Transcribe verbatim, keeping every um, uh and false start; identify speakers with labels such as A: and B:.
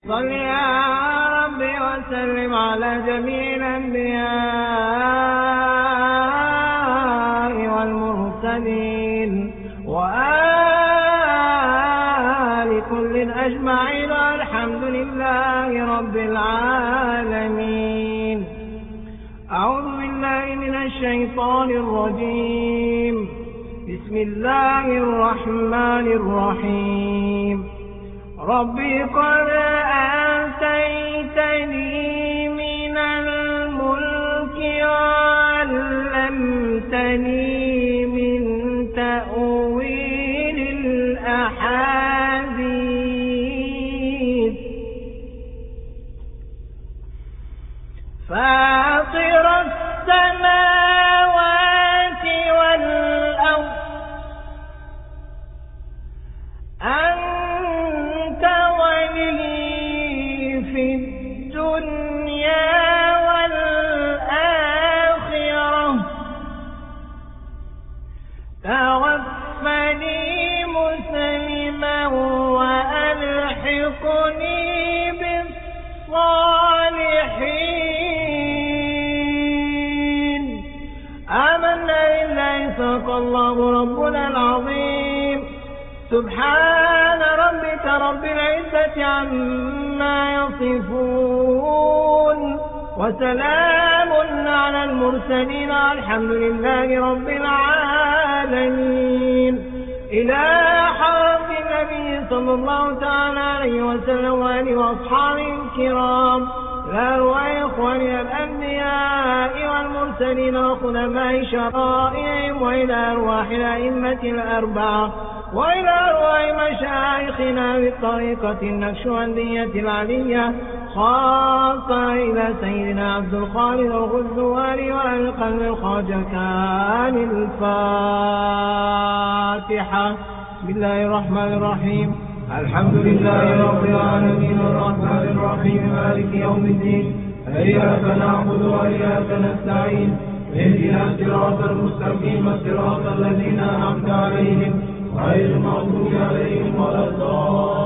A: صل يا ربي وسلم على جميع الأنبياء والمرسلين وآل كل أجمعين والحمد لله رب العالمين. أعوذ بالله من الشيطان الرجيم. بسم الله الرحمن الرحيم. ربي قد آتيتني من الملك وعلمتني من تأويل الأحاديث فاطر السماوات والأرض أنت ولي في الدنيا والآخرة توفني مسلما وألحقني بالصالحين. آمنا بالله صدق الله ربنا العظيم. سبحان ربك رب العزة عما يصفون وسلام على المرسلين والحمد لله رب العالمين. إلى حرم النبي صلى الله تعالى عليه وسلم وآله وأصحابه الكرام، إلى أرواح إخواننا الأنبياء والمرسلين وخلفاء شرائعهم، وإلى أرواح الأئمة الأربعة، وإلى أرواح مشايخنا بالطريقة النقشبندية العلية، خاصة إلى سيدنا عبد الخالق الغزواني وعلى القلب الخواجة كان. الفاتحة. بسم الله الرحمن الرحيم. الحمد لله رب العالمين الرحمن الرحيم مالك يوم الدين. إياك نعبد وإياك نستعين. اهدنا الصراط المستقيم صراط الذين أنعمت عليهم غير المغضوب عليهم ولا الضالين.